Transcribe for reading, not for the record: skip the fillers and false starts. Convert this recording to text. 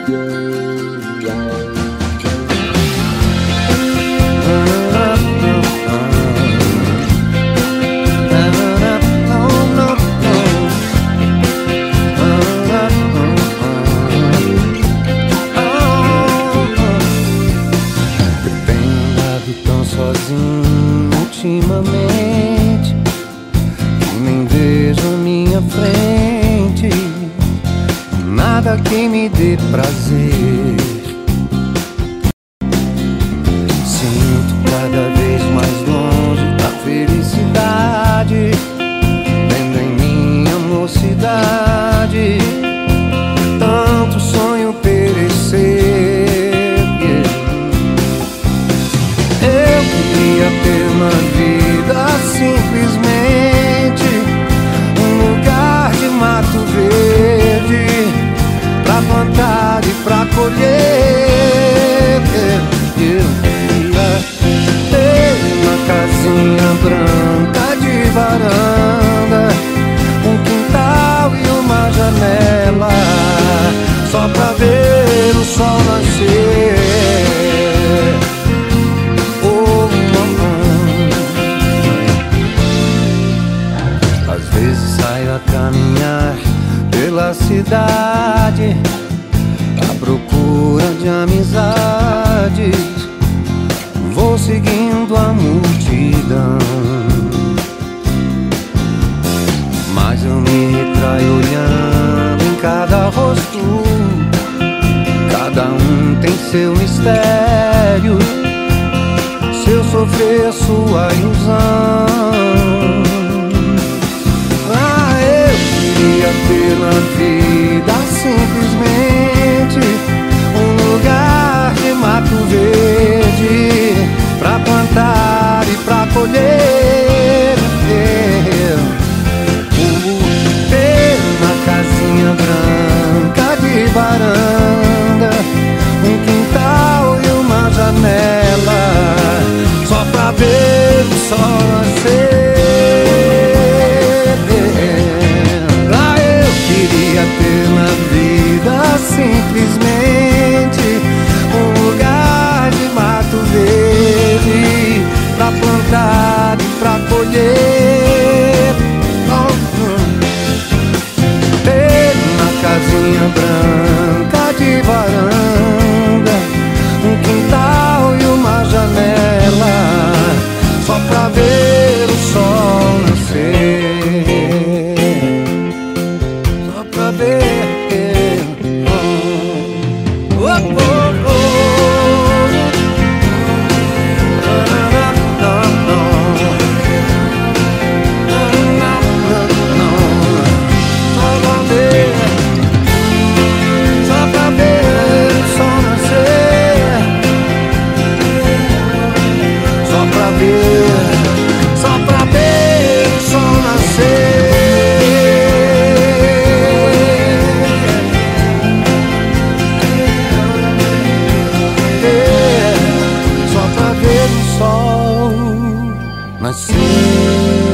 Sozinho ultimamente, nem vejo à minha frente nada que me dê prazer. Sinto cada vez mais longe a felicidade, vendo em minha mocidade tanto sonho perecer. Queria ter uma vida simplesmente um lugar de mato verde pra plantar e pra colher. Eu queria ter uma casinha branca de varanda, um quintal e uma janela só pra ver o sol nascer. Às vezes saio a caminhar pela cidade à procura de amizades. Vou seguindo a multidão, mas eu me retraio olhando em cada rosto. Cada um tem seu mistério, seu sofrer, sua ilusão. Queria ter na vida simplesmente um lugar de mato verde pra plantar e pra colher. Ter uma casinha branca de varanda, um quintal e uma janela só pra ver o sol nascer. Queria ter na vida simplesmente um lugar de mato verde pra plantar e pra colher. Ter uma casinha branca de varanda, um quintal e uma janela só pra ver o sol nascer. Só pra ver o sol nascer.